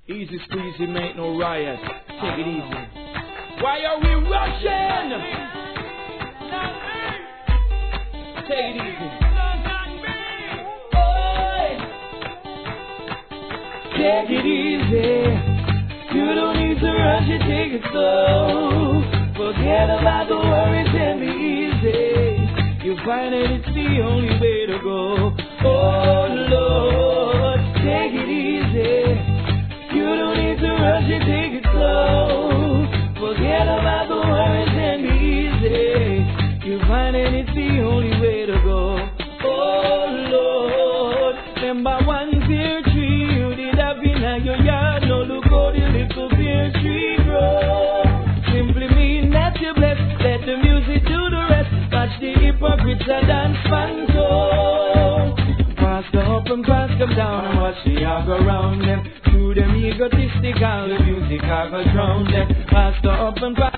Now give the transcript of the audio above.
Easy squeezy, make no riot. Take it easy. Why are we rushing? Take it easy. Take it easy. You don't need to rush it, take it slow. Forget about the worries and be easy. You'll find that it's the only way to go. Oh Lord, take it easy. You don't need to rush it, take it slow. Forget about the worries and be easy. You'll find that it's the only way to go. Oh Lord, remember one pear tree you did have in your yard. No look how the little pear tree grow. Simply mean that you're blessed. Let the music do the rest. Watch the hypocrites and dance fanto. Pass the up and pass them down and watch the all go round them. To them egotistical, the music all go drown them. Pass the up and pass